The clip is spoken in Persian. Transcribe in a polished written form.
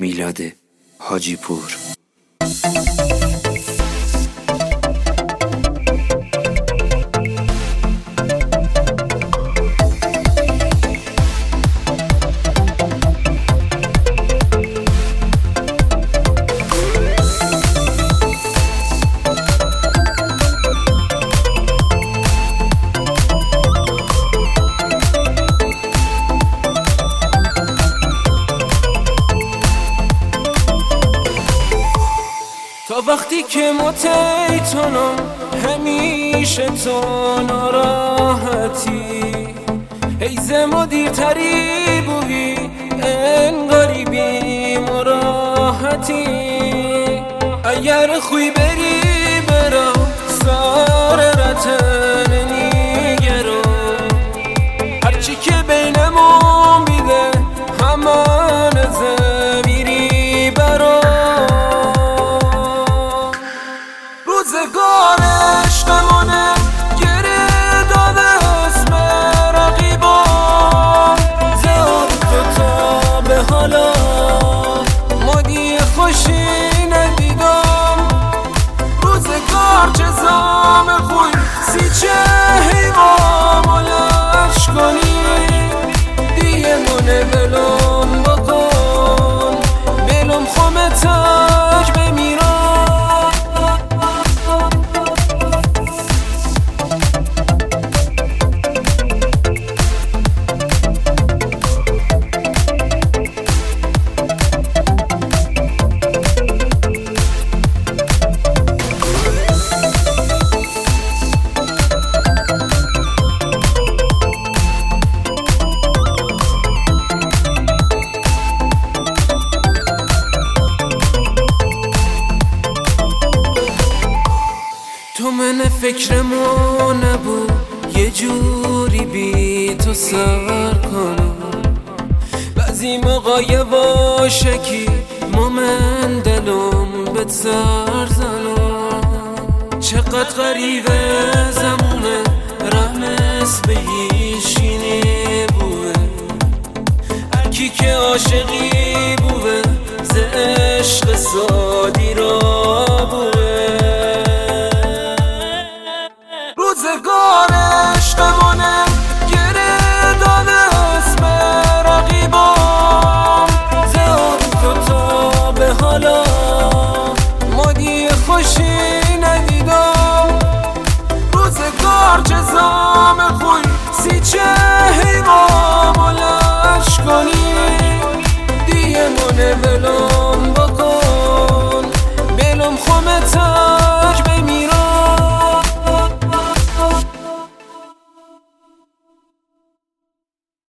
میلاد حاجی پور. تا وقتی که متیتونم همیشه تو ناراحتی، هیزم و دیرتری بوی انگاری بی مراحتی. اگر خوی بری برم سار رتن نیگرو، هرچی که بینمون بیده همان زمیری برام. روزگار عشقمونه گره داده اسم رقیبان، زهر تو تا به حالا مادی خوشی ندیدم. روزگار چه زام خوی سی چه حیوام ملش کنی، دیگه مونه بلوم بکن بلوم خومتاج بمیرم. تو من فکرمو نبود یه جوری بی تو سر کنم، بعضی موقع باشه که من دلم بهت سر زنم. چقدر غریبه زمونه رمز به هیچی بوه، هرکی که عاشقی بوه ز عشق سادی را بوه. روزگار عشقمونه گره داده اسم رقیبان، زهر تو تا به حالا مادی خوشی ندیدم. روزگار چه زام خوی سی چه حیوام ملش کنی، دیگه مونه بلو